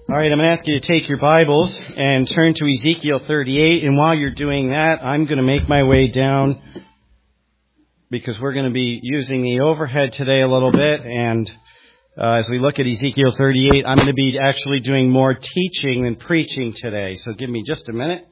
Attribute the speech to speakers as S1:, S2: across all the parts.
S1: All right, I'm going to ask you to take your Bibles and turn to Ezekiel 38. And while you're doing that, I'm going to make my way down because we're going to be using the overhead today a little bit. And as we look at Ezekiel 38, I'm going to be actually doing more teaching than preaching today. So give me just a minute.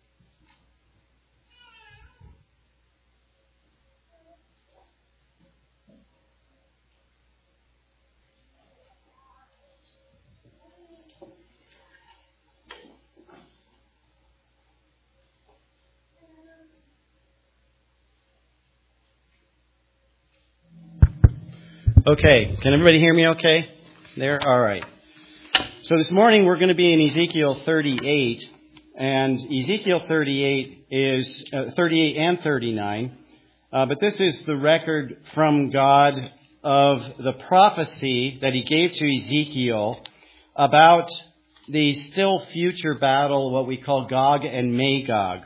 S1: Okay, can everybody hear me okay? There? All right. So this morning we're going to be in Ezekiel 38, and Ezekiel 38 is 38 and 39, but this is the record from God of the prophecy that he gave to Ezekiel about the still future battle, what we call Gog and Magog.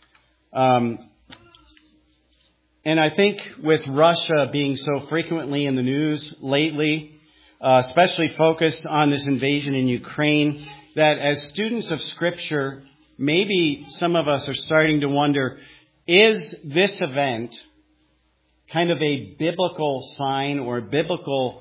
S1: And I think with Russia being so frequently in the news lately, especially focused on this invasion in Ukraine, that as students of Scripture, maybe some of us are starting to wonder, is this event kind of a biblical sign or a biblical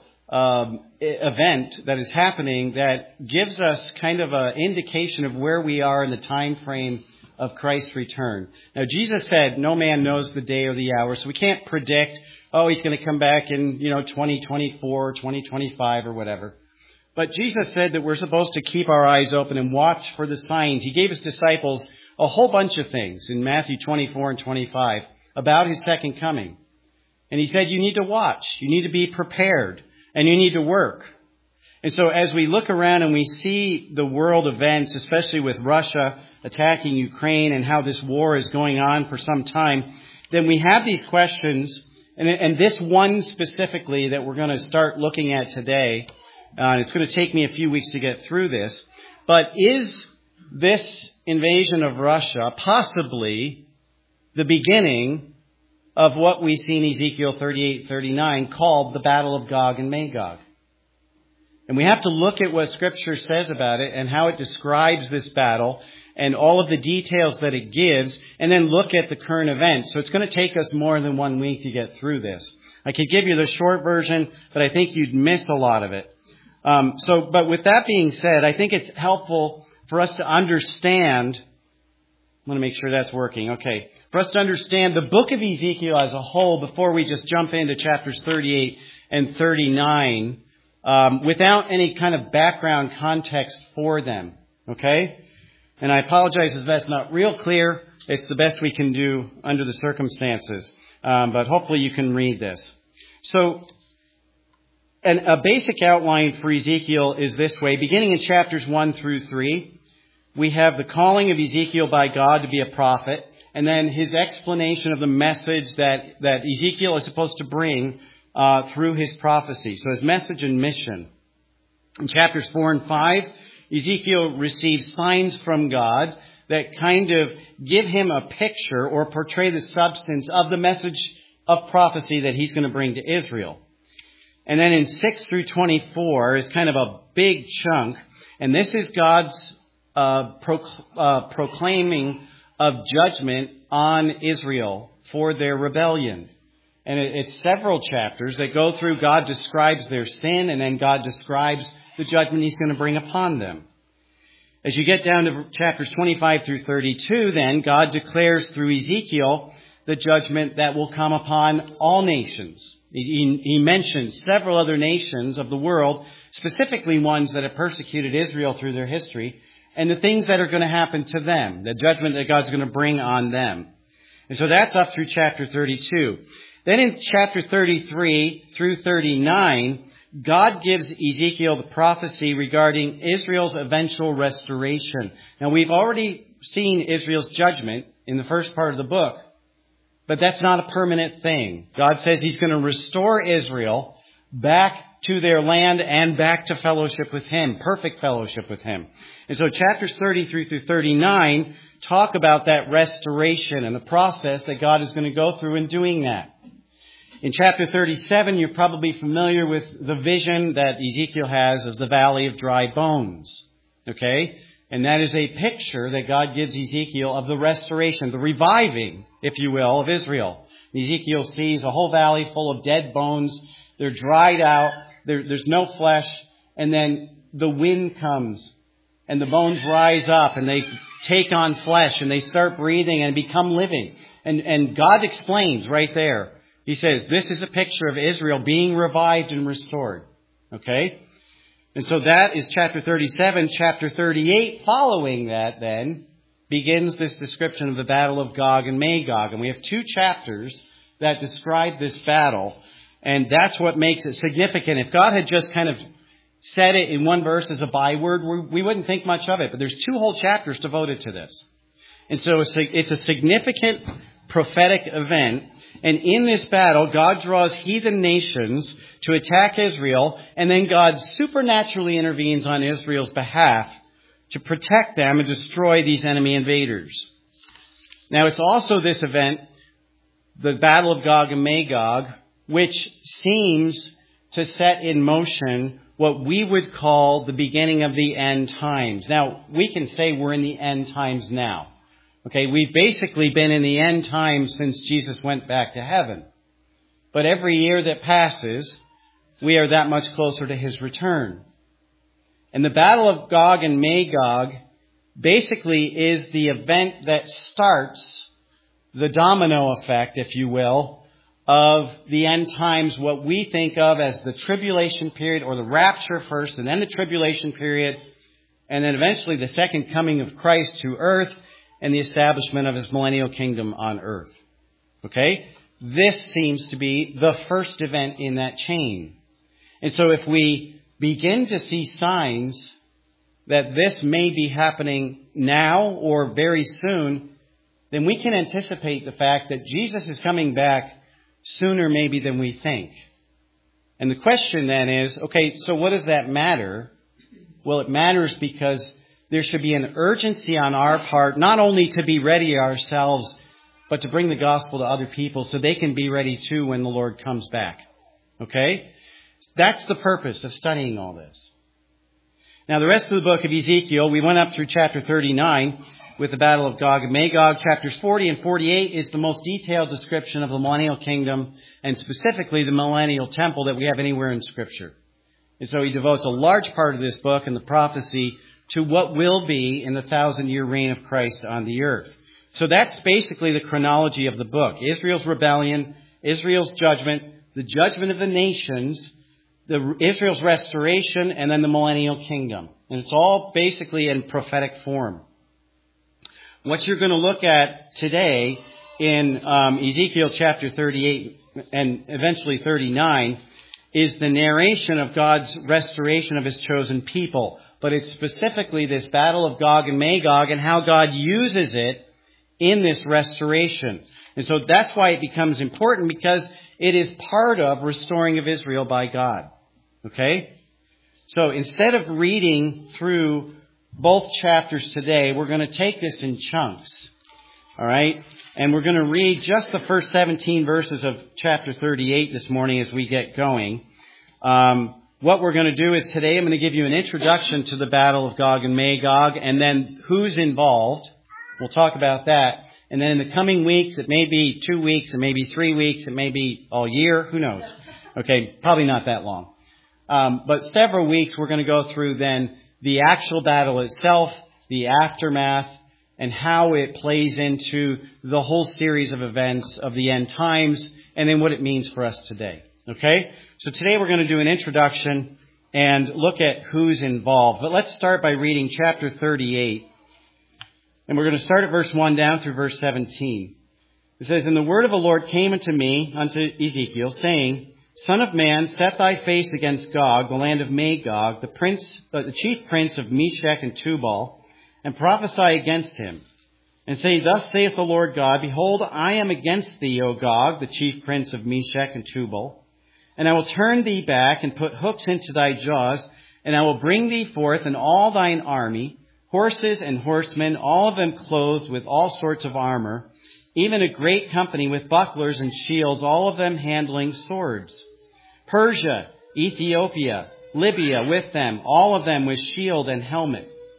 S1: event that is happening that gives us kind of an indication of where we are in the time frame of Christ's return? Now, Jesus said, no man knows the day or the hour, so we can't predict, he's going to come back in, 2024, 2025 or whatever. But Jesus said that we're supposed to keep our eyes open and watch for the signs. He gave his disciples a whole bunch of things in Matthew 24 and 25 about his second coming. And he said, you need to watch, you need to be prepared, and you need to work. And so as we look around and we see the world events, especially with Russia attacking Ukraine and how this war is going on for some time, then we have these questions, and this one specifically that we're going to start looking at today, it's going to take me a few weeks to get through this, but is this invasion of Russia possibly the beginning of what we see in Ezekiel 38-39 called the Battle of Gog and Magog? And we have to look at what Scripture says about it and how it describes this battle and all of the details that it gives, and then look at the current events. So it's going to take us more than 1 week to get through this. I could give you the short version, but I think you'd miss a lot of it. But with that being said, I think it's helpful for us to understand. I want to make sure that's working. Okay. For us to understand the book of Ezekiel as a whole before we just jump into chapters 38 and 39 without any kind of background context for them. Okay? And I apologize if that's not real clear. It's the best we can do under the circumstances. But hopefully you can read this. So, a basic outline for Ezekiel is this way. Beginning in chapters 1 through 3, we have the calling of Ezekiel by God to be a prophet, and then his explanation of the message that Ezekiel is supposed to bring through his prophecy. So his message and mission. In chapters 4 and 5, Ezekiel receives signs from God that kind of give him a picture or portray the substance of the message of prophecy that he's going to bring to Israel. And then in 6 through 24 is kind of a big chunk, and this is God's proclaiming of judgment on Israel for their rebellion. And it's several chapters that go through. God describes their sin, and then God describes the judgment he's going to bring upon them. As you get down to chapters 25 through 32, then, God declares through Ezekiel the judgment that will come upon all nations. He mentions several other nations of the world, specifically ones that have persecuted Israel through their history, and the things that are going to happen to them, the judgment that God's going to bring on them. And so that's up through chapter 32. Then in chapter 33 through 39, God gives Ezekiel the prophecy regarding Israel's eventual restoration. Now, we've already seen Israel's judgment in the first part of the book, but that's not a permanent thing. God says he's going to restore Israel back to their land and back to fellowship with him, perfect fellowship with him. And so chapters 33 through 39 talk about that restoration and the process that God is going to go through in doing that. In chapter 37, you're probably familiar with the vision that Ezekiel has of the valley of dry bones. Okay? And that is a picture that God gives Ezekiel of the restoration, the reviving, if you will, of Israel. Ezekiel sees a whole valley full of dead bones. They're dried out. There's no flesh. And then the wind comes and the bones rise up and they take on flesh and they start breathing and become living. And God explains right there. He says, this is a picture of Israel being revived and restored. Okay? And so that is chapter 37. Chapter 38, following that then, begins this description of the battle of Gog and Magog. And we have 2 chapters that describe this battle. And that's what makes it significant. If God had just kind of said it in one verse as a byword, we wouldn't think much of it. But there's 2 whole chapters devoted to this. And so it's a significant prophetic event. And in this battle, God draws heathen nations to attack Israel. And then God supernaturally intervenes on Israel's behalf to protect them and destroy these enemy invaders. Now, it's also this event, the Battle of Gog and Magog, which seems to set in motion what we would call the beginning of the end times. Now, we can say we're in the end times now. Okay, we've basically been in the end times since Jesus went back to heaven. But every year that passes, we are that much closer to his return. And the Battle of Gog and Magog basically is the event that starts the domino effect, if you will, of the end times, what we think of as the tribulation period, or the rapture first, and then the tribulation period, and then eventually the second coming of Christ to earth, and the establishment of his millennial kingdom on earth. Okay? This seems to be the first event in that chain. And so if we begin to see signs that this may be happening now or very soon, then we can anticipate the fact that Jesus is coming back sooner maybe than we think. And the question then is, okay, so what does that matter? Well, it matters because there should be an urgency on our part, not only to be ready ourselves, but to bring the gospel to other people so they can be ready too when the Lord comes back. Okay? That's the purpose of studying all this. Now, the rest of the book of Ezekiel, we went up through chapter 39 with the Battle of Gog and Magog. Chapters 40 and 48 is the most detailed description of the millennial kingdom, and specifically the millennial temple that we have anywhere in Scripture. And so he devotes a large part of this book and the prophecy to what will be in the 1,000-year reign of Christ on the earth. So that's basically the chronology of the book. Israel's rebellion, Israel's judgment, the judgment of the nations, Israel's restoration, and then the millennial kingdom. And it's all basically in prophetic form. What you're going to look at today in Ezekiel chapter 38 and eventually 39 is the narration of God's restoration of his chosen people. But it's specifically this battle of Gog and Magog and how God uses it in this restoration. And so that's why it becomes important, because it is part of restoring of Israel by God. Okay? So instead of reading through both chapters today, we're going to take this in chunks. All right? And we're going to read just the first 17 verses of chapter 38 this morning as we get going. What we're going to do is today I'm going to give you an introduction to the Battle of Gog and Magog, and then who's involved. We'll talk about that. And then in the coming weeks, it may be 2 weeks, it may be 3 weeks, it may be all year, who knows? Okay, probably not that long. But several weeks we're going to go through then the actual battle itself, the aftermath, and how it plays into the whole series of events of the end times, and then what it means for us today. Okay? So today we're going to do an introduction and look at who's involved. But let's start by reading chapter 38. And we're going to start at verse 1 down through verse 17. It says, "And the word of the Lord came unto me, unto Ezekiel, saying, Son of man, set thy face against Gog, the land of Magog, the chief prince of Meshech and Tubal, and prophesy against him. And say, Thus saith the Lord God, Behold, I am against thee, O Gog, the chief prince of Meshech and Tubal. And I will turn thee back and put hooks into thy jaws, and I will bring thee forth and all thine army, horses and horsemen, all of them clothed with all sorts of armor, even a great company with bucklers and shields, all of them handling swords. Persia, Ethiopia, Libya with them, all of them with shield and helmet.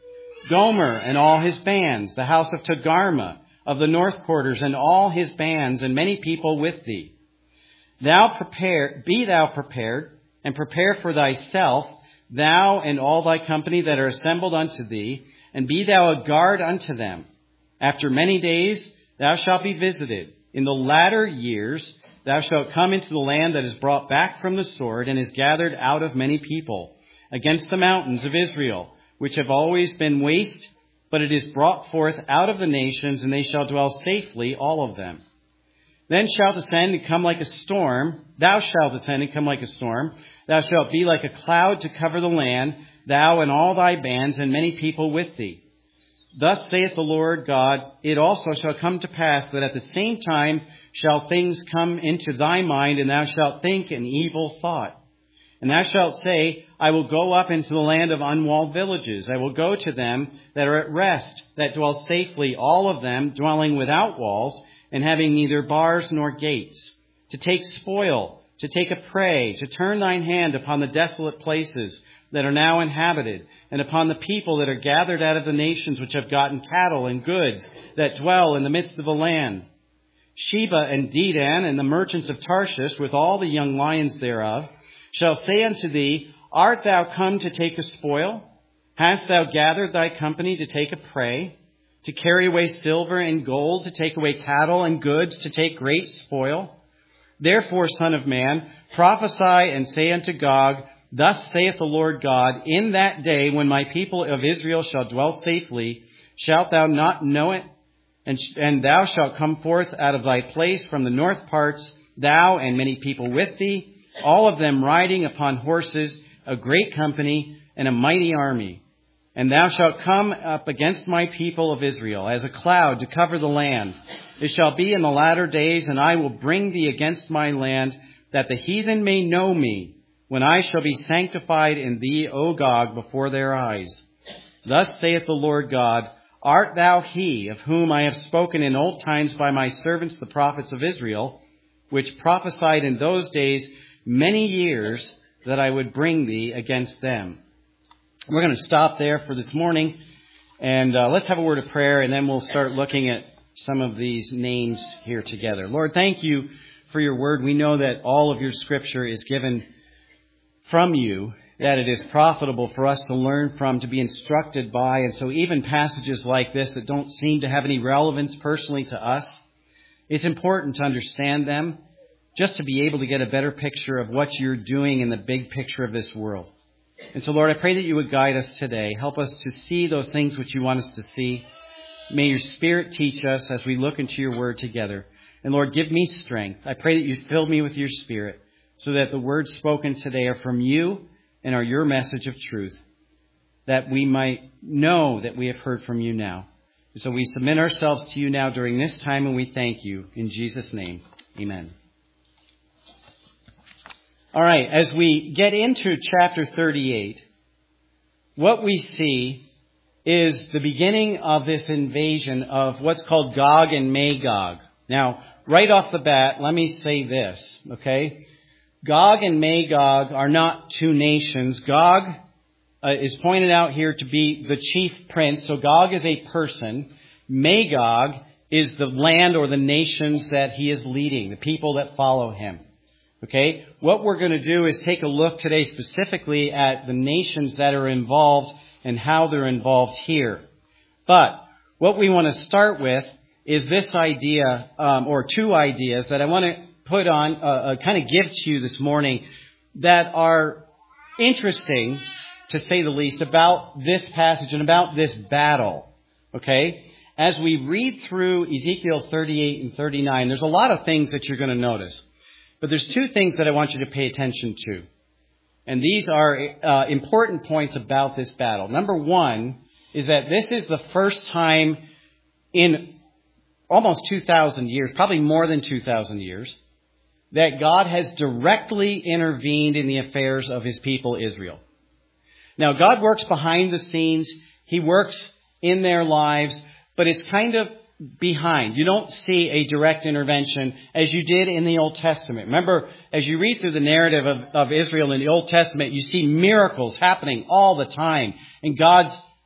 S1: Gomer and all his bands, the house of Togarmah of the north quarters and all his bands, and many people with thee. Be thou prepared, and prepare for thyself, thou and all thy company that are assembled unto thee, and be thou a guard unto them. After many days thou shalt be visited. In the latter years thou shalt come into the land that is brought back from the sword, and is gathered out of many people, against the mountains of Israel, which have always been waste, but it is brought forth out of the nations, and they shall dwell safely, all of them. Then shalt descend and come like a storm. Thou shalt descend and come like a storm. Thou shalt be like a cloud to cover the land, thou and all thy bands, and many people with thee. Thus saith the Lord God, it also shall come to pass that at the same time shall things come into thy mind, and thou shalt think an evil thought. And thou shalt say, I will go up into the land of unwalled villages. I will go to them that are at rest, that dwell safely, all of them dwelling without walls, and having neither bars nor gates, to take spoil, to take a prey, to turn thine hand upon the desolate places that are now inhabited, and upon the people that are gathered out of the nations which have gotten cattle and goods, that dwell in the midst of the land. Sheba and Dedan and the merchants of Tarshish, with all the young lions thereof, shall say unto thee, Art thou come to take a spoil? Hast thou gathered thy company to take a prey, to carry away silver and gold, to take away cattle and goods, to take great spoil? Therefore, Son of man, prophesy and say unto Gog, Thus saith the Lord God, In that day when my people of Israel shall dwell safely, shalt thou not know it? And thou shalt come forth out of thy place from the north parts, thou and many people with thee, all of them riding upon horses, a great company and a mighty army. And thou shalt come up against my people of Israel as a cloud to cover the land. It shall be in the latter days, and I will bring thee against my land, that the heathen may know me, when I shall be sanctified in thee, O Gog, before their eyes. Thus saith the Lord God, Art thou he of whom I have spoken in old times by my servants the prophets of Israel, which prophesied in those days many years that I would bring thee against them? We're going to stop there for this morning, and let's have a word of prayer, and then we'll start looking at some of these names here together. Lord, thank you for your word. We know that all of your scripture is given from you, that it is profitable for us to learn from, to be instructed by, and so even passages like this that don't seem to have any relevance personally to us, it's important to understand them, just to be able to get a better picture of what you're doing in the big picture of this world. And so, Lord, I pray that you would guide us today. Help us to see those things which you want us to see. May your Spirit teach us as we look into your word together. And Lord, give me strength. I pray that you fill me with your Spirit so that the words spoken today are from you and are your message of truth, that we might know that we have heard from you now. And so we submit ourselves to you now during this time, and we thank you. In Jesus' name, amen. All right, as we get into chapter 38, what we see is the beginning of this invasion of what's called Gog and Magog. Now, right off the bat, let me say this, okay? Gog and Magog are not two nations. Gog is pointed out here to be the chief prince, so Gog is a person. Magog is the land or the nations that he is leading, the people that follow him. Okay, what we're going to do is take a look today specifically at the nations that are involved and how they're involved here. But what we want to start with is this idea, or two ideas that I want to put on, kind of give to you this morning that are interesting, to say the least, about this passage and about this battle. Okay, as we read through Ezekiel 38 and 39, there's a lot of things that you're going to notice. But there's two things that I want you to pay attention to. And these are important points about this battle. Number one is that this is the first time in almost 2,000 years, probably more than 2,000 years, that God has directly intervened in the affairs of his people Israel. Now, God works behind the scenes. He works in their lives, but it's kind of behind. You don't see a direct intervention as you did in the Old Testament. Remember, as you read through the narrative of Israel in the Old Testament, you see miracles happening all the time. And God's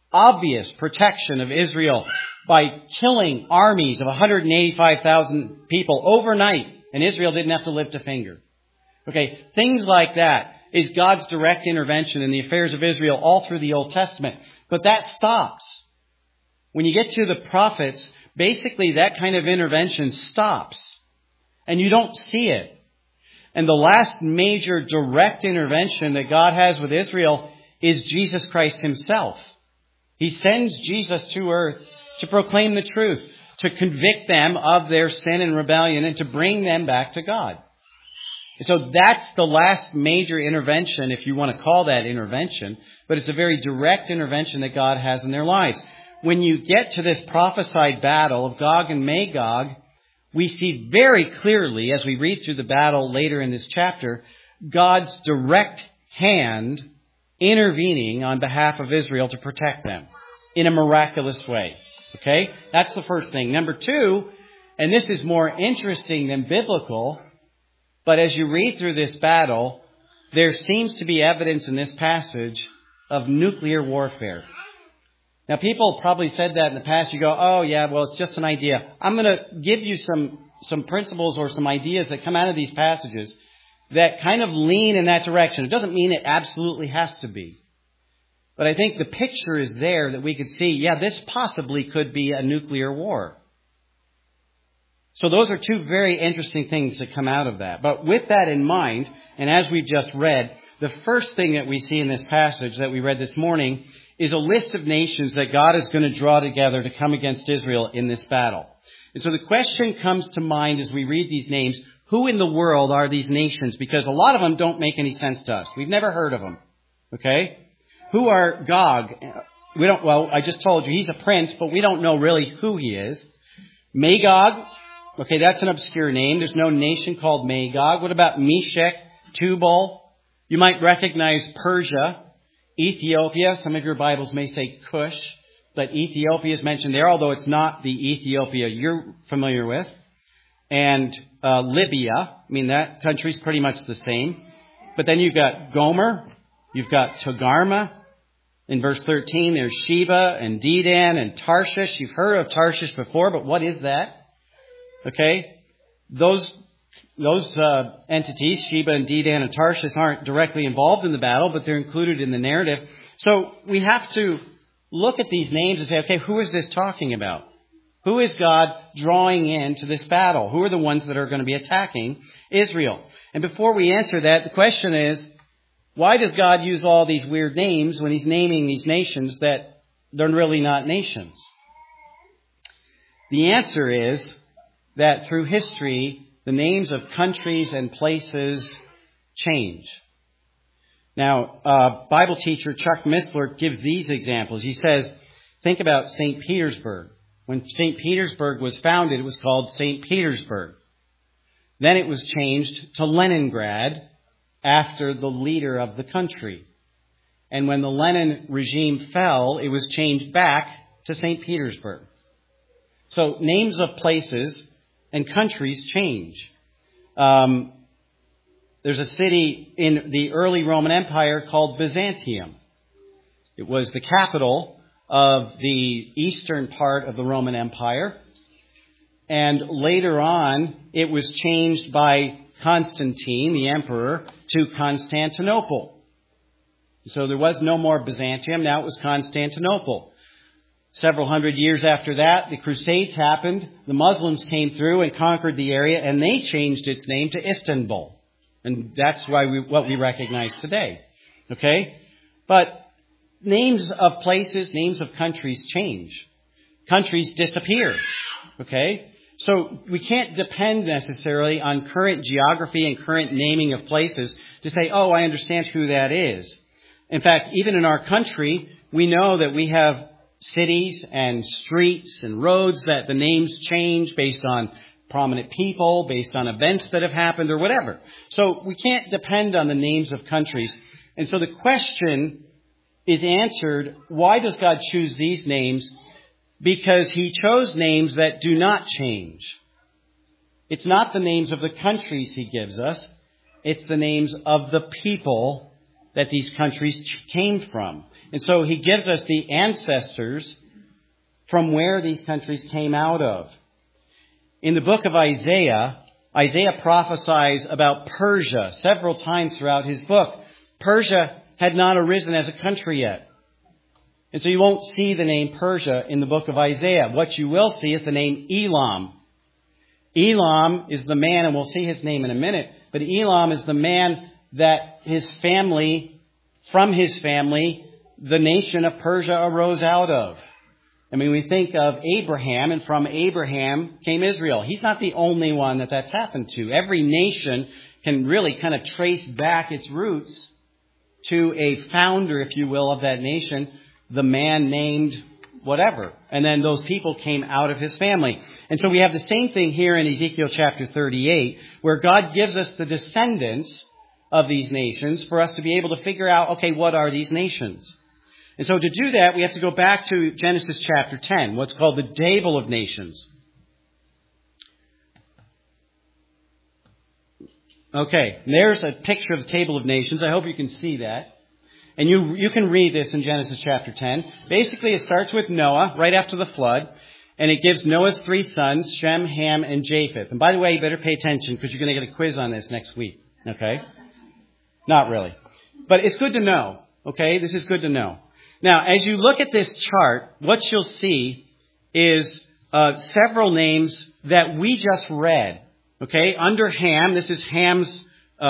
S1: obvious protection of Israel by killing armies of 185,000 people overnight, and Israel didn't have to lift a finger. Okay, things like that is God's direct intervention in the affairs of Israel all through the Old Testament. But that stops. When you get to the prophets, basically that kind of intervention stops. And you don't see it. And the last major direct intervention that God has with Israel is Jesus Christ himself. He sends Jesus to earth to proclaim the truth, to convict them of their sin and rebellion, and to bring them back to God. So that's the last major intervention, if you want to call that intervention, but it's a very direct intervention that God has in their lives. When you get to this prophesied battle of Gog and Magog, we see very clearly, as we read through the battle later in this chapter, God's direct hand intervening on behalf of Israel to protect them in a miraculous way. Okay? That's the first thing. Number two, and this is more interesting than biblical, but as you read through this battle, there seems to be evidence in this passage of nuclear warfare. Now, people probably said that in the past. You go, oh, yeah, well, it's just an idea. I'm going to give you some principles or some ideas that come out of these passages that kind of lean in that direction. It doesn't mean it absolutely has to be. But I think the picture is there that we could see, yeah, this possibly could be a nuclear war. So those are two very interesting things that come out of that. But with that in mind, and as we've just read, the first thing that we see in this passage that we read this morning is a list of nations that God is going to draw together to come against Israel in this battle. And so the question comes to mind as we read these names, who in the world are these nations? Because a lot of them don't make any sense to us. We've never heard of them. Okay? Who are Gog? I just told you he's a prince, but we don't know really who he is. Magog. Okay, that's an obscure name. There's no nation called Magog. What about Meshech, Tubal? You might recognize Persia, Ethiopia. Some of your Bibles may say Cush, but Ethiopia is mentioned there, although it's not the Ethiopia you're familiar with. And Libya. I mean, that country's pretty much the same. But then you've got Gomer. You've got Togarmah. In verse 13, there's Sheba and Dedan and Tarshish. You've heard of Tarshish before, but what is that? Okay, those entities, Sheba and Dedan and Tarshish, aren't directly involved in the battle, but they're included in the narrative. So we have to look at these names and say, okay, who is this talking about? Who is God drawing into this battle? Who are the ones that are going to be attacking Israel? And before we answer that, the question is, why does God use all these weird names when he's naming these nations that they're really not nations? The answer is that through history, the names of countries and places change. Now, Bible teacher Chuck Missler gives these examples. He says, think about St. Petersburg. When St. Petersburg was founded, it was called St. Petersburg. Then it was changed to Leningrad after the leader of the country. And when the Lenin regime fell, it was changed back to St. Petersburg. So names of places and countries change. There's a city in the early Roman Empire called Byzantium. It was the capital of the eastern part of the Roman Empire. And later on, it was changed by Constantine, the emperor, to Constantinople. So there was no more Byzantium. Now it was Constantinople. Several hundred years after that, the Crusades happened. The Muslims came through and conquered the area, and they changed its name to Istanbul. And that's what we recognize today. Okay? But names of places, names of countries change. Countries disappear. Okay? So we can't depend necessarily on current geography and current naming of places to say, oh, I understand who that is. In fact, even in our country, we know that we have cities and streets and roads that the names change based on prominent people, based on events that have happened or whatever. So we can't depend on the names of countries. And so the question is answered, why does God choose these names? Because he chose names that do not change. It's not the names of the countries he gives us. It's the names of the people that these countries came from. And so he gives us the ancestors from where these countries came out of. In the book of Isaiah, Isaiah prophesies about Persia several times throughout his book. Persia had not arisen as a country yet. And so you won't see the name Persia in the book of Isaiah. What you will see is the name Elam. Elam is the man, and we'll see his name in a minute, but Elam is the man that from his family, the nation of Persia arose out of. I mean, we think of Abraham, and from Abraham came Israel. He's not the only one that's happened to. Every nation can really kind of trace back its roots to a founder, if you will, of that nation, the man named whatever. And then those people came out of his family. And so we have the same thing here in Ezekiel chapter 38, where God gives us the descendants of these nations for us to be able to figure out, okay, what are these nations? And so to do that, we have to go back to Genesis chapter 10, what's called the Table of Nations. Okay, there's a picture of the Table of Nations. I hope you can see that. And you can read this in Genesis chapter 10. Basically, it starts with Noah, right after the flood, and it gives Noah's 3 sons, Shem, Ham, and Japheth. And by the way, you better pay attention because you're going to get a quiz on this next week. Okay? Not really. But it's good to know. Okay? This is good to know. Now, as you look at this chart, what you'll see is several names that we just read. Okay? Under Ham, this is Ham's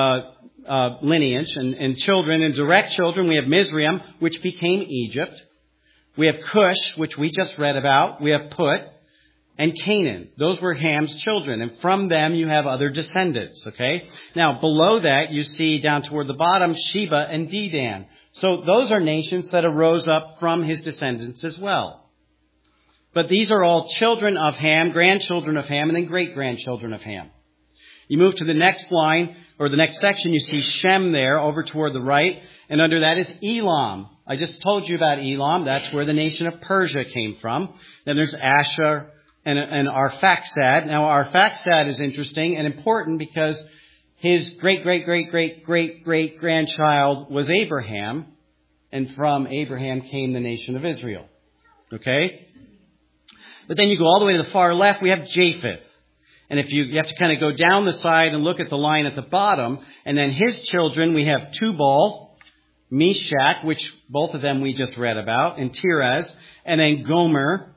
S1: lineage and children and direct children. We have Mizraim, which became Egypt. We have Cush, which we just read about. We have Put and Canaan. Those were Ham's children. And from them, you have other descendants. Okay? Now, below that, you see down toward the bottom, Sheba and Dedan. So those are nations that arose up from his descendants as well. But these are all children of Ham, grandchildren of Ham, and then great-grandchildren of Ham. You move to the next line, or the next section, you see Shem there over toward the right. And under that is Elam. I just told you about Elam. That's where the nation of Persia came from. Then there's Asher and Arphaxad. Now, Arphaxad is interesting and important because his great-great-great-great-great-grandchild was Abraham, and from Abraham came the nation of Israel. Okay? But then you go all the way to the far left, we have Japheth. And if you have to kind of go down the side and look at the line at the bottom, and then his children, we have Tubal, Meshach, which both of them we just read about, and Tiras, and then Gomer,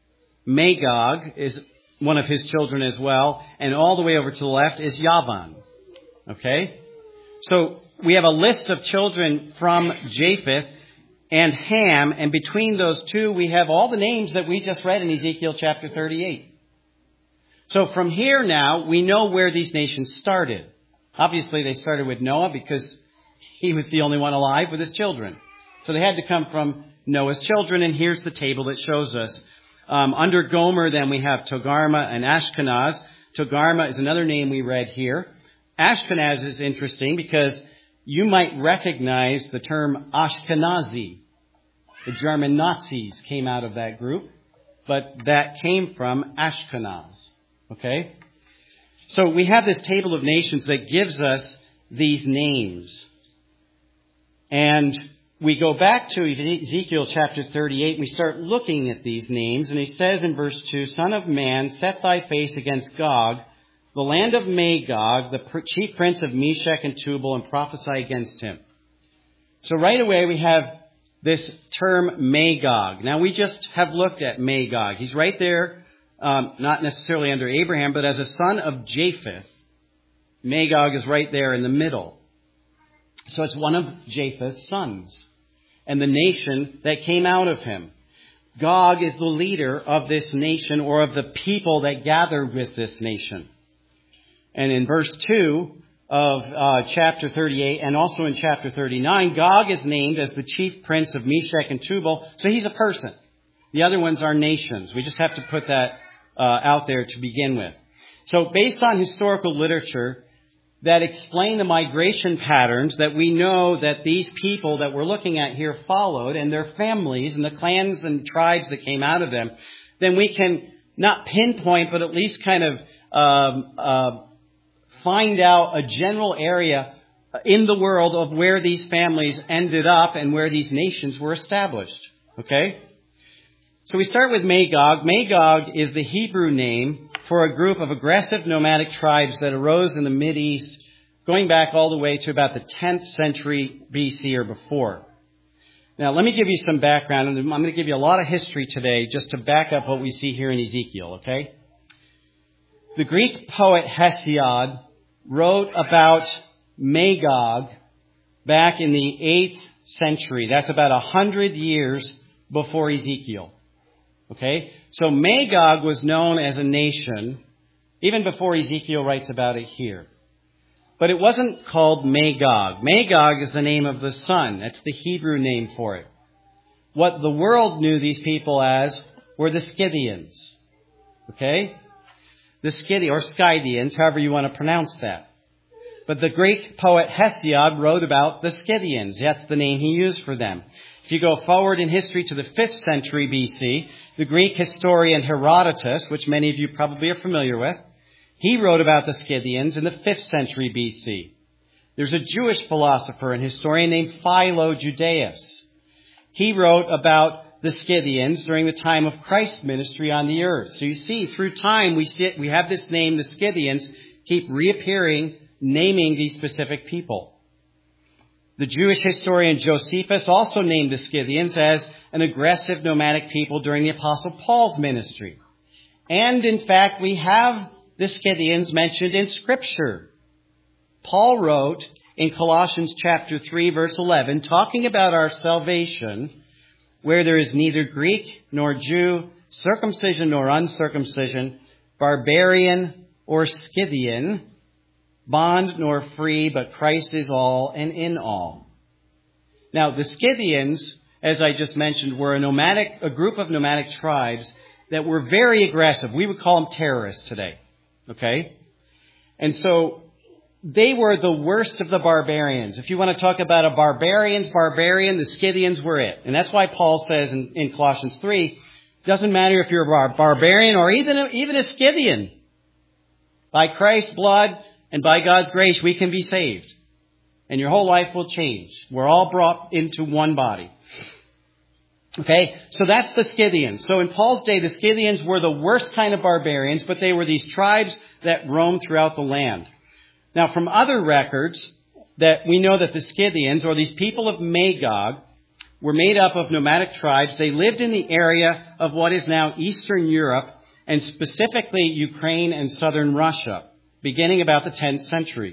S1: Magog is one of his children as well, and all the way over to the left is Yavan. Okay? So we have a list of children from Japheth and Ham, and between those two we have all the names that we just read in Ezekiel chapter 38. So from here now, we know where these nations started. Obviously, they started with Noah because he was the only one alive with his children. So they had to come from Noah's children, and here's the table that shows us. Under Gomer, then we have Togarmah and Ashkenaz. Togarmah is another name we read here. Ashkenaz is interesting because you might recognize the term Ashkenazi. The German Nazis came out of that group, but that came from Ashkenaz. Okay? So we have this table of nations that gives us these names. And we go back to Ezekiel chapter 38, and we start looking at these names. And he says in verse 2, Son of man, set thy face against Gog, the land of Magog, the chief prince of Meshach and Tubal, and prophesy against him. So right away we have this term Magog. Now we just have looked at Magog. He's right there, not necessarily under Abraham, but as a son of Japheth. Magog is right there in the middle. So it's one of Japheth's sons and the nation that came out of him. Gog is the leader of this nation, or of the people that gathered with this nation. And in verse 2 of chapter 38 and also in chapter 39, Gog is named as the chief prince of Meshach and Tubal. So he's a person. The other ones are nations. We just have to put that out there to begin with. So based on historical literature that explain the migration patterns that we know that these people that we're looking at here followed, and their families and the clans and tribes that came out of them, then we can not pinpoint, but at least kind of find out a general area in the world of where these families ended up and where these nations were established. Okay? So we start with Magog. Magog is the Hebrew name for a group of aggressive nomadic tribes that arose in the Mideast, going back all the way to about the 10th century BC or before. Now, let me give you some background, and I'm going to give you a lot of history today just to back up what we see here in Ezekiel, okay? The Greek poet Hesiod wrote about Magog back in the 8th century. That's about 100 years before Ezekiel. Okay? So Magog was known as a nation even before Ezekiel writes about it here. But it wasn't called Magog. Magog is the name of the sun. That's the Hebrew name for it. What the world knew these people as were the Scythians. Okay? The Scythians, however you want to pronounce that. But the Greek poet Hesiod wrote about the Scythians. That's the name he used for them. If you go forward in history to the 5th century BC, the Greek historian Herodotus, which many of you probably are familiar with, he wrote about the Scythians in the 5th century BC. There's a Jewish philosopher and historian named Philo Judaeus. He wrote about the Scythians during the time of Christ's ministry on the earth. So you see, through time, we have this name, the Scythians, keep reappearing, naming these specific people. The Jewish historian Josephus also named the Scythians as an aggressive nomadic people during the Apostle Paul's ministry. And in fact, we have the Scythians mentioned in Scripture. Paul wrote in Colossians chapter 3, verse 11, talking about our salvation, where there is neither Greek nor Jew, circumcision nor uncircumcision, barbarian or Scythian, bond nor free, but Christ is all and in all. Now, the Scythians, as I just mentioned, were a group of nomadic tribes that were very aggressive. We would call them terrorists today. Okay? And so they were the worst of the barbarians. If you want to talk about a barbarian, the Scythians were it. And that's why Paul says in Colossians 3, doesn't matter if you're a barbarian or even a Scythian. By Christ's blood and by God's grace, we can be saved. And your whole life will change. We're all brought into one body. Okay, so that's the Scythians. So in Paul's day, the Scythians were the worst kind of barbarians, but they were these tribes that roamed throughout the land. Now, from other records, that we know that the Scythians, or these people of Magog, were made up of nomadic tribes. They lived in the area of what is now Eastern Europe, and specifically Ukraine and southern Russia, beginning about the 10th century.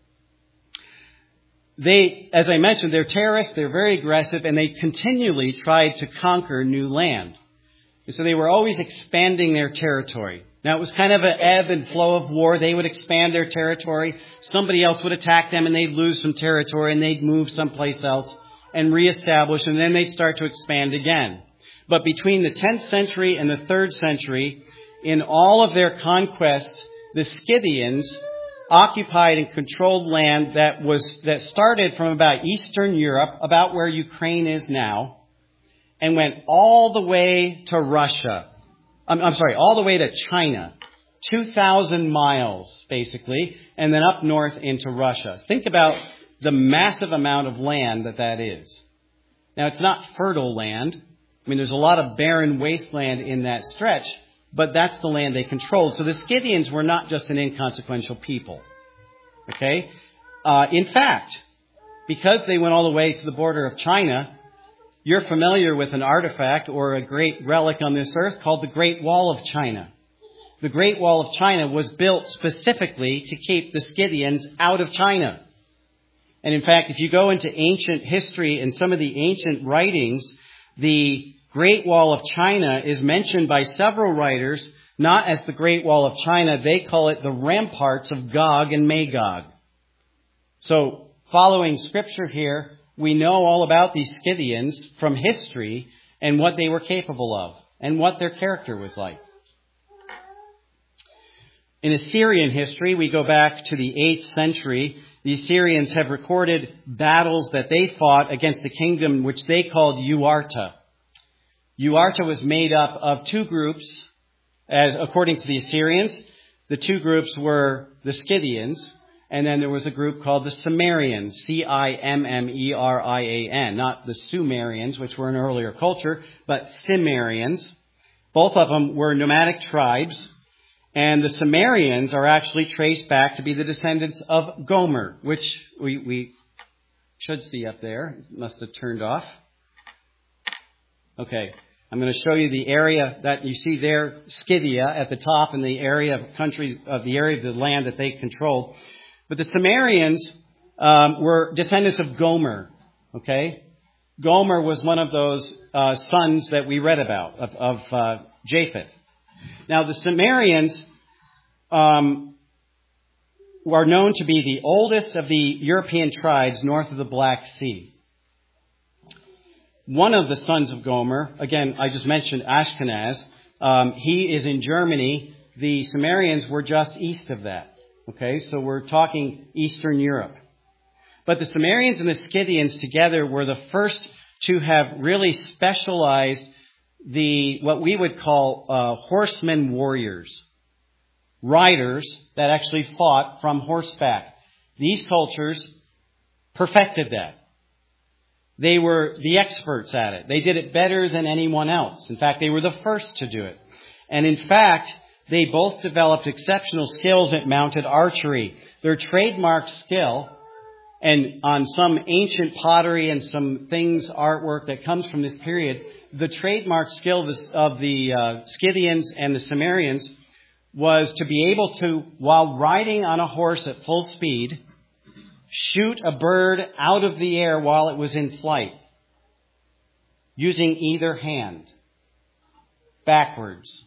S1: They, as I mentioned, they're terrorists, they're very aggressive, and they continually tried to conquer new land. And so they were always expanding their territory. Now, it was kind of an ebb and flow of war. They would expand their territory. Somebody else would attack them, and they'd lose some territory, and they'd move someplace else and reestablish, and then they'd start to expand again. But between the 10th century and the 3rd century, in all of their conquests, the Scythians occupied and controlled land that started from about Eastern Europe, about where Ukraine is now, and went all the way to Russia. All the way to China. 2,000 miles, basically, and then up north into Russia. Think about the massive amount of land that is. Now, it's not fertile land. I mean, there's a lot of barren wasteland in that stretch, but that's the land they controlled. So the Scythians were not just an inconsequential people. Okay? In fact, because they went all the way to the border of China, you're familiar with an artifact or a great relic on this earth called the Great Wall of China. The Great Wall of China was built specifically to keep the Scythians out of China. And in fact, if you go into ancient history and some of the ancient writings, the Great Wall of China is mentioned by several writers, not as the Great Wall of China. They call it the ramparts of Gog and Magog. So, following Scripture here, we know all about these Scythians from history and what they were capable of and what their character was like. In Assyrian history, we go back to the 8th century. The Assyrians have recorded battles that they fought against the kingdom which they called Uarta. Uarta was made up of two groups, as according to the Assyrians. The two groups were the Scythians, And then there was a group called the Cimmerians, Cimmerian, not the Sumerians, which were an earlier culture, but Cimmerians. Both of them were nomadic tribes. And the Cimmerians are actually traced back to be the descendants of Gomer, which we should see up there. It must have turned off. Okay. I'm going to show you the area that you see there, Scythia at the top, and the area of the land that they controlled. But the Cimmerians were descendants of Gomer. Okay, Gomer was one of those sons that we read about of Japheth. Now the Cimmerians are known to be the oldest of the European tribes north of the Black Sea. One of the sons of Gomer, again, I just mentioned Ashkenaz, he is in Germany. The Cimmerians were just east of that. Okay, so we're talking Eastern Europe. But the Cimmerians and the Scythians together were the first to have really specialized what we would call horsemen warriors. Riders that actually fought from horseback. These cultures perfected that. They were the experts at it. They did it better than anyone else. In fact, they were the first to do it. And in fact, they both developed exceptional skills at mounted archery. Their trademark skill, and on some ancient pottery and some artwork that comes from this period, the trademark skill of the Scythians and the Cimmerians was to be able to, while riding on a horse at full speed, shoot a bird out of the air while it was in flight, using either hand, backwards.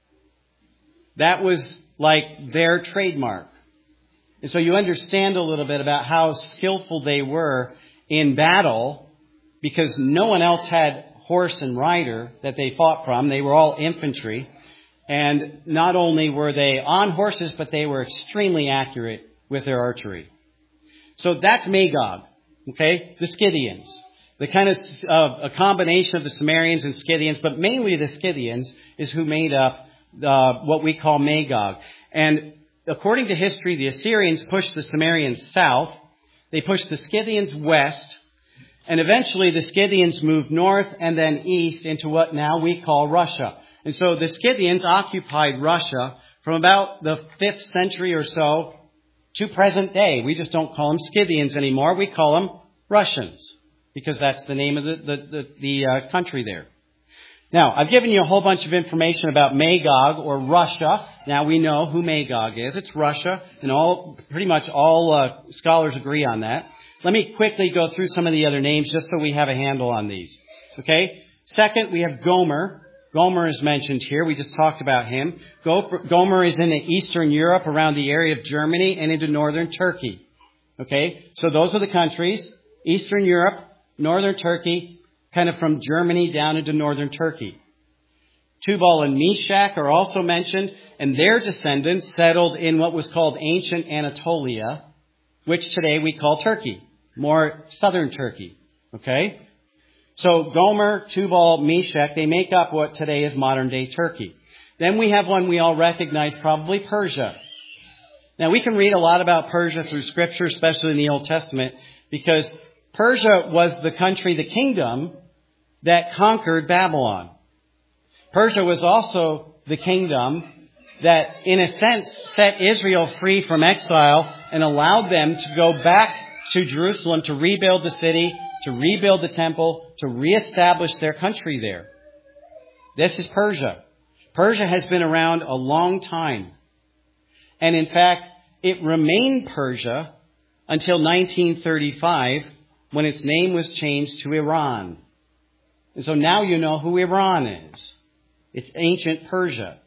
S1: That was like their trademark. And so you understand a little bit about how skillful they were in battle, because no one else had horse and rider that they fought from. They were all infantry. And not only were they on horses, but they were extremely accurate with their archery. So that's Magog, okay? The Scythians. The kind of a combination of the Cimmerians and Scythians, but mainly the Scythians is who made up what we call Magog. And according to history, the Assyrians pushed the Cimmerians south. They pushed the Scythians west. And eventually the Scythians moved north and then east into what now we call Russia. And so the Scythians occupied Russia from about the 5th century or so to present day. We just don't call them Scythians anymore. We call them Russians, because that's the name of the country there. Now, I've given you a whole bunch of information about Magog or Russia. Now we know who Magog is. It's Russia, and pretty much all scholars agree on that. Let me quickly go through some of the other names just so we have a handle on these. Okay? Second, we have Gomer. Gomer is mentioned here. We just talked about him. Gomer is in Eastern Europe, around the area of Germany and into northern Turkey. Okay? So those are the countries. Eastern Europe, northern Turkey, kind of from Germany down into northern Turkey. Tubal and Meshach are also mentioned, and their descendants settled in what was called ancient Anatolia, which today we call Turkey, more southern Turkey. Okay? So Gomer, Tubal, Meshach, they make up what today is modern-day Turkey. Then we have one we all recognize, probably Persia. Now, we can read a lot about Persia through Scripture, especially in the Old Testament, because Persia was the country, the kingdom, that conquered Babylon. Persia was also the kingdom that, in a sense, set Israel free from exile and allowed them to go back to Jerusalem to rebuild the city, to rebuild the temple, to reestablish their country there. This is Persia. Persia has been around a long time. And in fact, it remained Persia until 1935, when its name was changed to Iran. And so now you know who Iran is. It's ancient Persia.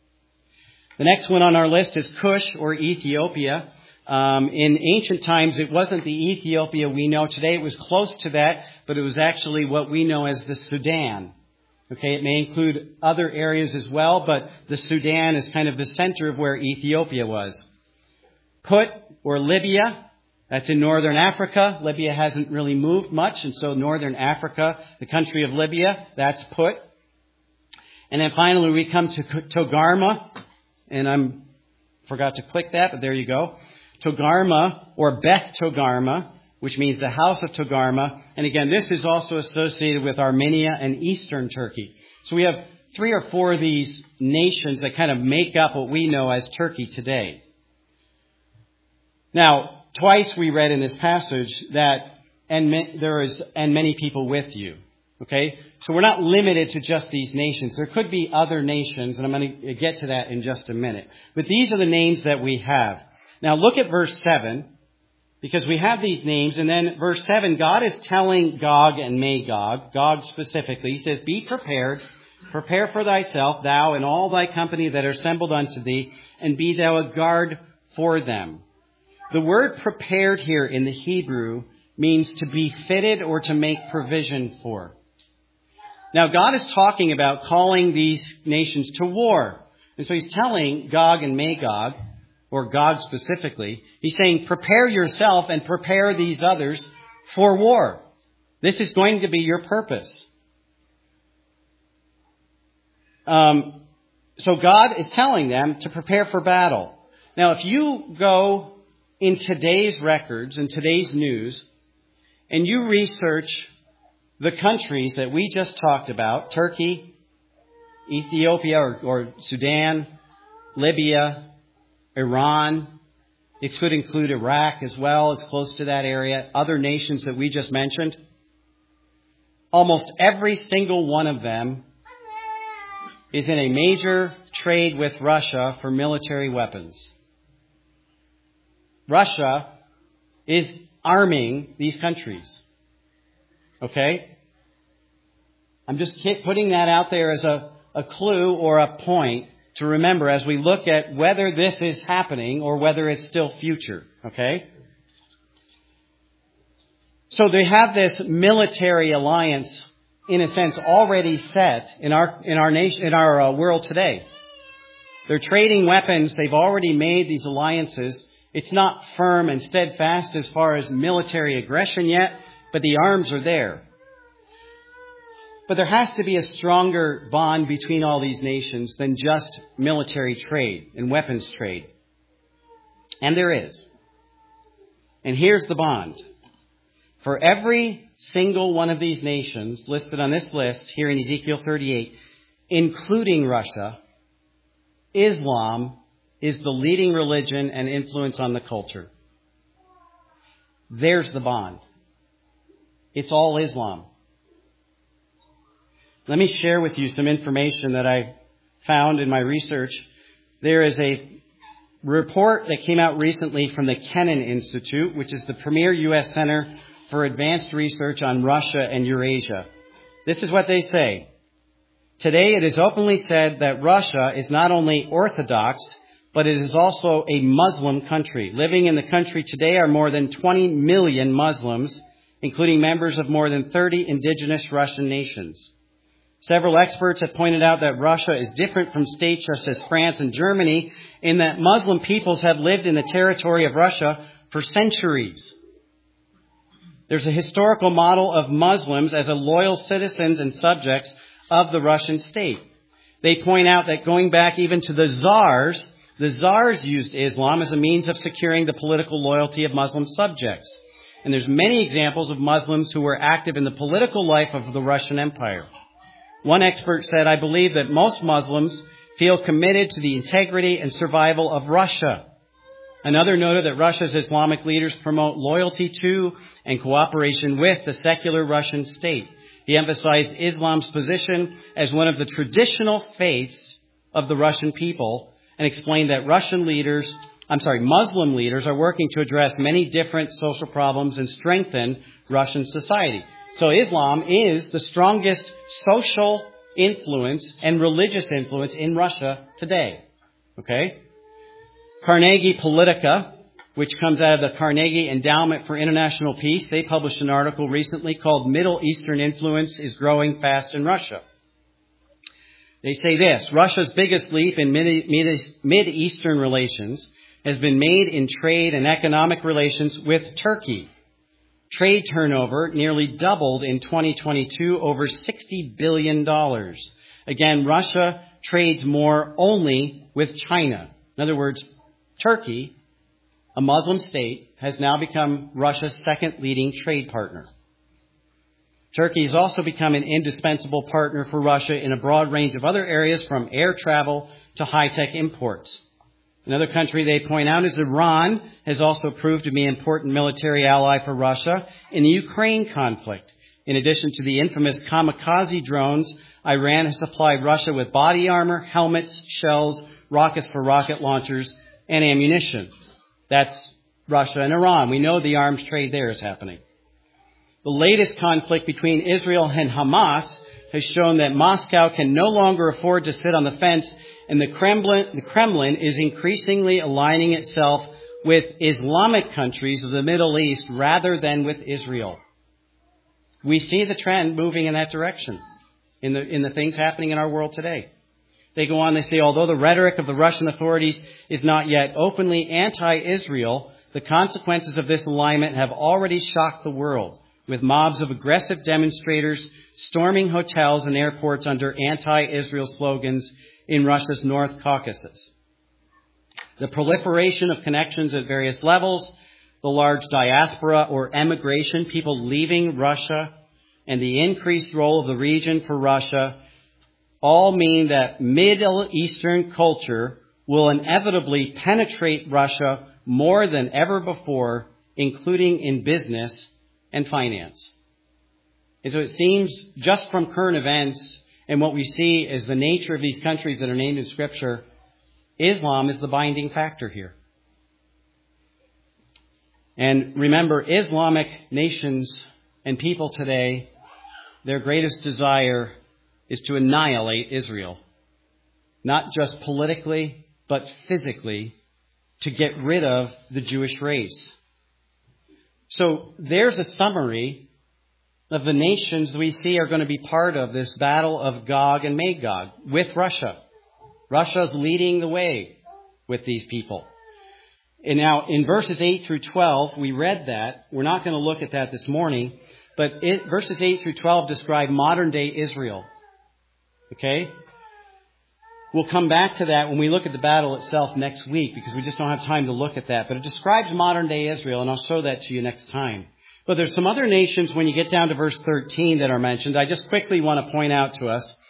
S1: The next one on our list is Cush, or Ethiopia. In ancient times, it wasn't the Ethiopia we know today. It was close to that, but it was actually what we know as the Sudan. Okay, it may include other areas as well, but the Sudan is kind of the center of where Ethiopia was. Put, or Libya, that's in northern Africa. Libya hasn't really moved much, and so northern Africa, the country of Libya, that's Put. And then finally we come to Togarmah, and I forgot to click that, but there you go. Togarma, or Beth Togarma, which means the house of Togarma. And again, this is also associated with Armenia and Eastern Turkey. So we have 3 or 4 of these nations that kind of make up what we know as Turkey today. Now, twice we read in this passage that there is many people with you. Okay? So we're not limited to just these nations. There could be other nations, and I'm going to get to that in just a minute. But these are the names that we have. Now look at verse 7, because we have these names, and then verse 7, God is telling Gog and Magog, Gog specifically, he says, "Be prepared, prepare for thyself, thou and all thy company that are assembled unto thee, and be thou a guard for them." The word prepared here in the Hebrew means to be fitted or to make provision for. Now, God is talking about calling these nations to war. And so he's telling Gog and Magog, or Gog specifically, he's saying, prepare yourself and prepare these others for war. This is going to be your purpose. So God is telling them to prepare for battle. Now, if you go in today's records and today's news, and you research the countries that we just talked about, Turkey, Ethiopia or Sudan, Libya, Iran, it could include Iraq as well, it's close to that area, other nations that we just mentioned, almost every single one of them is in a major trade with Russia for military weapons. Russia is arming these countries. Okay? I'm just putting that out there as a clue or a point to remember as we look at whether this is happening or whether it's still future. Okay? So they have this military alliance, in a sense, already set in our nation, in our world today. They're trading weapons. They've already made these alliances. It's not firm and steadfast as far as military aggression yet, but the arms are there. But there has to be a stronger bond between all these nations than just military trade and weapons trade. And there is. And here's the bond. For every single one of these nations listed on this list here in Ezekiel 38, including Russia, Islam is the leading religion and influence on the culture. There's the bond. It's all Islam. Let me share with you some information that I found in my research. There is a report that came out recently from the Kennan Institute, which is the premier U.S. Center for Advanced Research on Russia and Eurasia. This is what they say. Today it is openly said that Russia is not only Orthodox, but it is also a Muslim country. Living in the country today are more than 20 million Muslims, including members of more than 30 indigenous Russian nations. Several experts have pointed out that Russia is different from states such as France and Germany in that Muslim peoples have lived in the territory of Russia for centuries. There's a historical model of Muslims as a loyal citizens and subjects of the Russian state. They point out that going back even to the Tsars used Islam as a means of securing the political loyalty of Muslim subjects. And there's many examples of Muslims who were active in the political life of the Russian Empire. One expert said, "I believe that most Muslims feel committed to the integrity and survival of Russia." Another noted that Russia's Islamic leaders promote loyalty to and cooperation with the secular Russian state. He emphasized Islam's position as one of the traditional faiths of the Russian people and explained that Muslim leaders are working to address many different social problems and strengthen Russian society. So Islam is the strongest social influence and religious influence in Russia today. Okay? Carnegie Politica, which comes out of the Carnegie Endowment for International Peace, they published an article recently called "Middle Eastern Influence is Growing Fast in Russia." They say this: Russia's biggest leap in Mid-Eastern relations has been made in trade and economic relations with Turkey. Trade turnover nearly doubled in 2022, over $60 billion. Again, Russia trades more only with China. In other words, Turkey, a Muslim state, has now become Russia's second leading trade partner. Turkey has also become an indispensable partner for Russia in a broad range of other areas, from air travel to high-tech imports. Another country they point out is Iran has also proved to be an important military ally for Russia in the Ukraine conflict. In addition to the infamous kamikaze drones, Iran has supplied Russia with body armor, helmets, shells, rockets for rocket launchers, and ammunition. That's Russia and Iran. We know the arms trade there is happening. The latest conflict between Israel and Hamas has shown that Moscow can no longer afford to sit on the fence, and the Kremlin is increasingly aligning itself with Islamic countries of the Middle East rather than with Israel. We see the trend moving in that direction in the things happening in our world today. They go on, they say, although the rhetoric of the Russian authorities is not yet openly anti-Israel, the consequences of this alignment have already shocked the world, with mobs of aggressive demonstrators storming hotels and airports under anti-Israel slogans in Russia's North Caucasus. The proliferation of connections at various levels, the large diaspora or emigration, people leaving Russia, and the increased role of the region for Russia all mean that Middle Eastern culture will inevitably penetrate Russia more than ever before, including in business and finance. And so it seems, just from current events and what we see as the nature of these countries that are named in Scripture, Islam is the binding factor here. And remember, Islamic nations and people today, their greatest desire is to annihilate Israel. Not just politically, but physically, to get rid of the Jewish race. So there's a summary of the nations we see are going to be part of this battle of Gog and Magog with Russia. Russia's leading the way with these people. And now in verses 8 through 12, we read that. We're not going to look at that this morning. But verses 8 through 12 describe modern day Israel. Okay? We'll come back to that when we look at the battle itself next week, because we just don't have time to look at that. But it describes modern day Israel, and I'll show that to you next time. But there's some other nations when you get down to verse 13 that are mentioned. I just quickly want to point out to us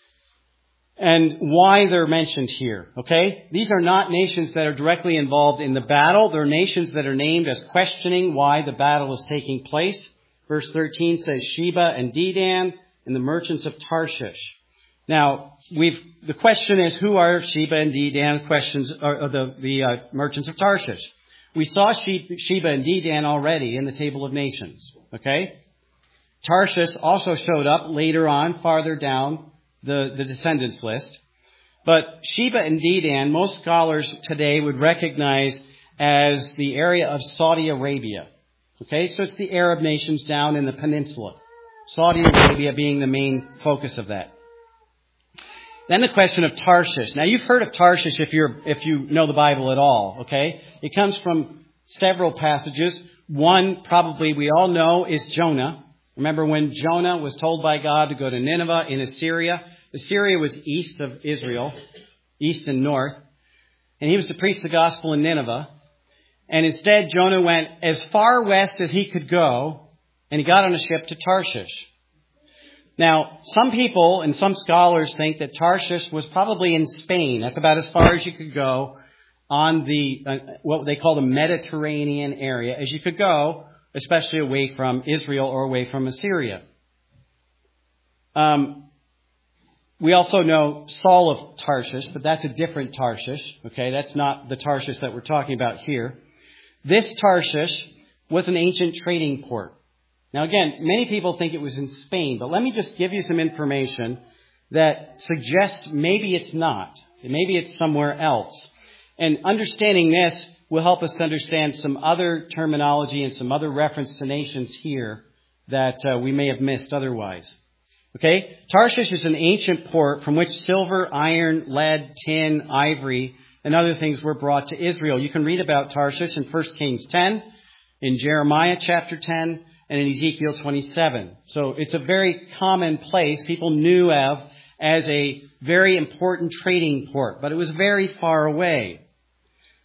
S1: and why they're mentioned here. Okay? These are not nations that are directly involved in the battle. They're nations that are named as questioning why the battle is taking place. Verse 13 says Sheba and Dedan and the merchants of Tarshish. Now, the question is, who are Sheba and Dedan? The merchants of Tarshish. We saw Sheba and Dedan already in the Table of Nations. Okay? Tarshish also showed up later on, farther down the descendants list. But Sheba and Dedan, most scholars today would recognize as the area of Saudi Arabia. Okay? So it's the Arab nations down in the peninsula. Saudi Arabia being the main focus of that. Then the question of Tarshish. Now, you've heard of Tarshish if you know the Bible at all, okay? It comes from several passages. One, probably we all know, is Jonah. Remember when Jonah was told by God to go to Nineveh in Assyria? Assyria was east of Israel, east and north. And he was to preach the gospel in Nineveh. And instead, Jonah went as far west as he could go, and he got on a ship to Tarshish. Now, some people and some scholars think that Tarshish was probably in Spain. That's about as far as you could go on the what they call the Mediterranean area, as you could go, especially away from Israel or away from Assyria. We also know Saul of Tarshish, but that's a different Tarshish. Okay, that's not the Tarshish that we're talking about here. This Tarshish was an ancient trading port. Now again, many people think it was in Spain, but let me just give you some information that suggests maybe it's not. Maybe it's somewhere else. And understanding this will help us to understand some other terminology and some other reference to nations here that we may have missed otherwise. Okay? Tarshish is an ancient port from which silver, iron, lead, tin, ivory, and other things were brought to Israel. You can read about Tarshish in 1 Kings 10, in Jeremiah chapter 10, and in Ezekiel 27. So it's a very common place people knew of as a very important trading port, but it was very far away.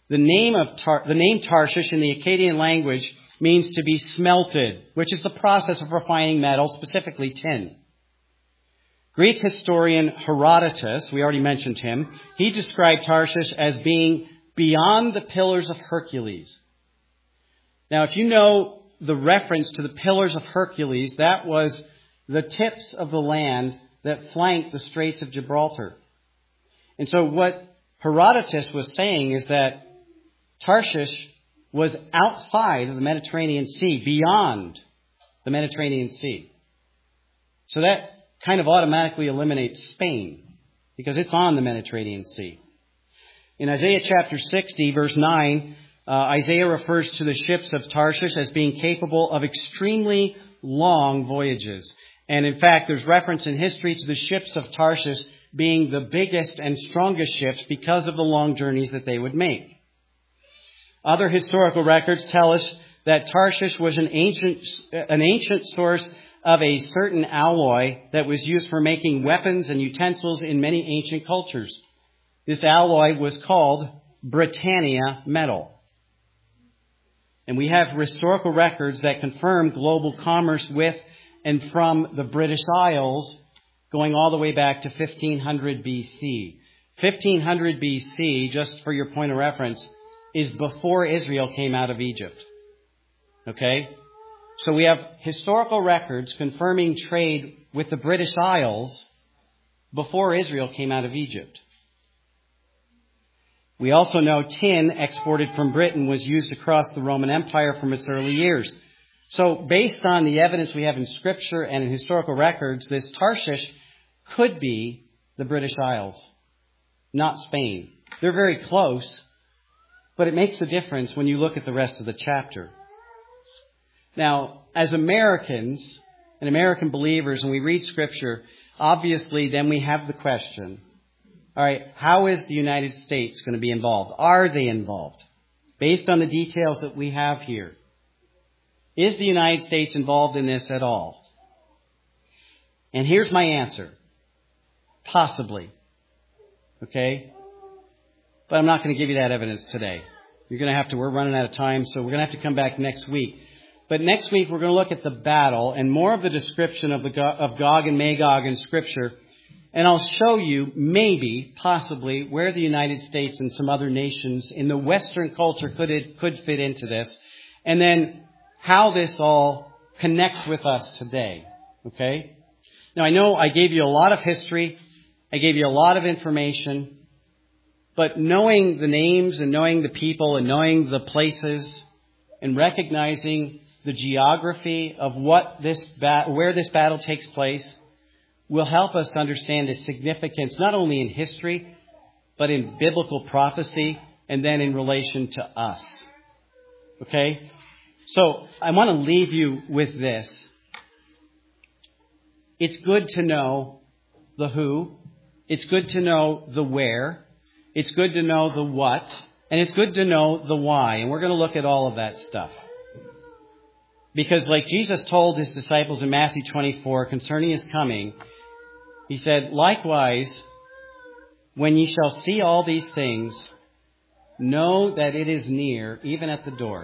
S1: The name Tarshish in the Akkadian language means to be smelted, which is the process of refining metal, specifically tin. Greek historian Herodotus, we already mentioned him, he described Tarshish as being beyond the Pillars of Hercules. Now, if you know the reference to the Pillars of Hercules, that was the tips of the land that flanked the Straits of Gibraltar. And so what Herodotus was saying is that Tarshish was outside of the Mediterranean Sea, beyond the Mediterranean Sea. So that kind of automatically eliminates Spain, because it's on the Mediterranean Sea. In Isaiah chapter 60, verse 9, Isaiah refers to the ships of Tarshish as being capable of extremely long voyages. And in fact, there's reference in history to the ships of Tarshish being the biggest and strongest ships because of the long journeys that they would make. Other historical records tell us that Tarshish was an ancient source of a certain alloy that was used for making weapons and utensils in many ancient cultures. This alloy was called Britannia metal. And we have historical records that confirm global commerce with and from the British Isles going all the way back to 1500 BC. 1500 BC, just for your point of reference, is before Israel came out of Egypt. Okay? So we have historical records confirming trade with the British Isles before Israel came out of Egypt. We also know tin exported from Britain was used across the Roman Empire from its early years. So based on the evidence we have in Scripture and in historical records, this Tarshish could be the British Isles, not Spain. They're very close, but it makes a difference when you look at the rest of the chapter. Now, as Americans and American believers, when we read Scripture, obviously then we have the question, all right, how is the United States going to be involved? Are they involved? Based on the details that we have here, is the United States involved in this at all? And here's my answer. Possibly. Okay? But I'm not going to give you that evidence today. We're running out of time, so we're going to have to come back next week. But next week we're going to look at the battle and more of the description of Gog and Magog in Scripture. And I'll show you, maybe, possibly, where the United States and some other nations in the Western culture could fit into this. And then how this all connects with us today. Okay? Now, I know I gave you a lot of history. I gave you a lot of information. But knowing the names and knowing the people and knowing the places and recognizing the geography of where this battle takes place will help us to understand its significance, not only in history, but in biblical prophecy and then in relation to us. Okay? So I want to leave you with this. It's good to know the who. It's good to know the where. It's good to know the what. And it's good to know the why. And we're going to look at all of that stuff. Because like Jesus told his disciples in Matthew 24 concerning his coming, he said, likewise, when ye shall see all these things, know that it is near, even at the door.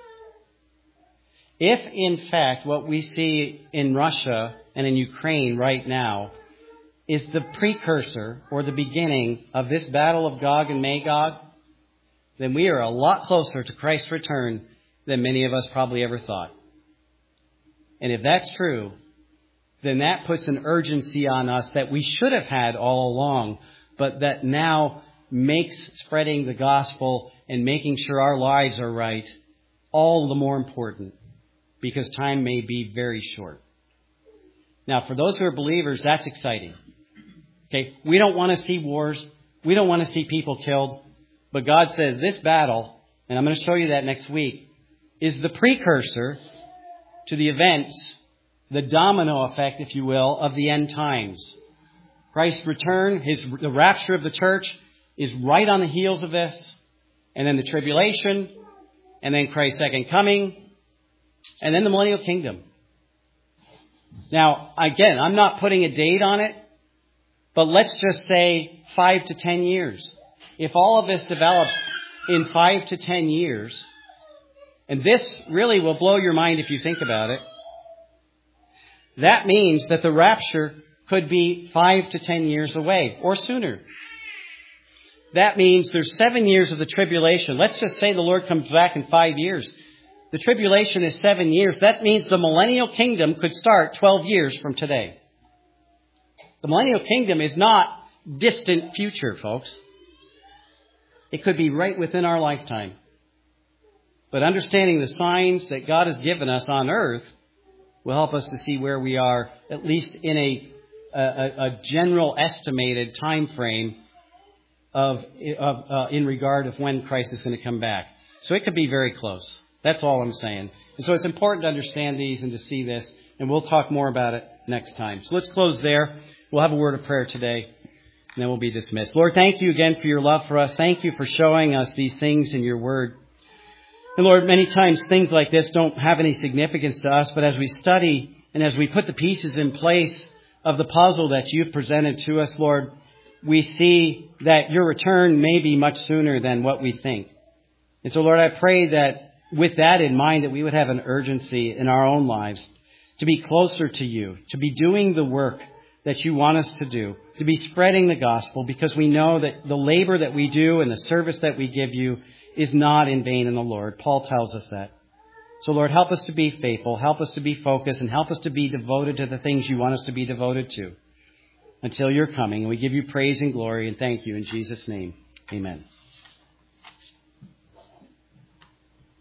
S1: If, in fact, what we see in Russia and in Ukraine right now is the precursor or the beginning of this battle of Gog and Magog, then we are a lot closer to Christ's return than many of us probably ever thought. And if that's true, then that puts an urgency on us that we should have had all along, but that now makes spreading the gospel and making sure our lives are right all the more important, because time may be very short. Now, for those who are believers, that's exciting. Okay, we don't want to see wars. We don't want to see people killed. But God says this battle, and I'm going to show you that next week, is the precursor to the events, the domino effect, if you will, of the end times. Christ's return, the rapture of the church is right on the heels of this. And then the tribulation, and then Christ's second coming, and then the millennial kingdom. Now, again, I'm not putting a date on it, but let's just say 5 to 10 years. If all of this develops in 5 to 10 years, and this really will blow your mind if you think about it, that means that the rapture could be 5 to 10 years away or sooner. That means there's 7 years of the tribulation. Let's just say the Lord comes back in 5 years. The tribulation is 7 years. That means the millennial kingdom could start 12 years from today. The millennial kingdom is not distant future, folks. It could be right within our lifetime. But understanding the signs that God has given us on earth will help us to see where we are, at least in a general estimated time frame in regard of when Christ is going to come back. So it could be very close. That's all I'm saying. And so it's important to understand these and to see this, and we'll talk more about it next time. So let's close there. We'll have a word of prayer today, and then we'll be dismissed. Lord, thank you again for your love for us. Thank you for showing us these things in your word. And Lord, many times things like this don't have any significance to us, but as we study and as we put the pieces in place of the puzzle that you've presented to us, Lord, we see that your return may be much sooner than what we think. And so, Lord, I pray that with that in mind, that we would have an urgency in our own lives to be closer to you, to be doing the work that you want us to do, to be spreading the gospel, because we know that the labor that we do and the service that we give you is not in vain in the Lord. Paul tells us that. So, Lord, help us to be faithful, help us to be focused, and help us to be devoted to the things you want us to be devoted to until you're coming. And we give you praise and glory and thank you in Jesus' name. Amen.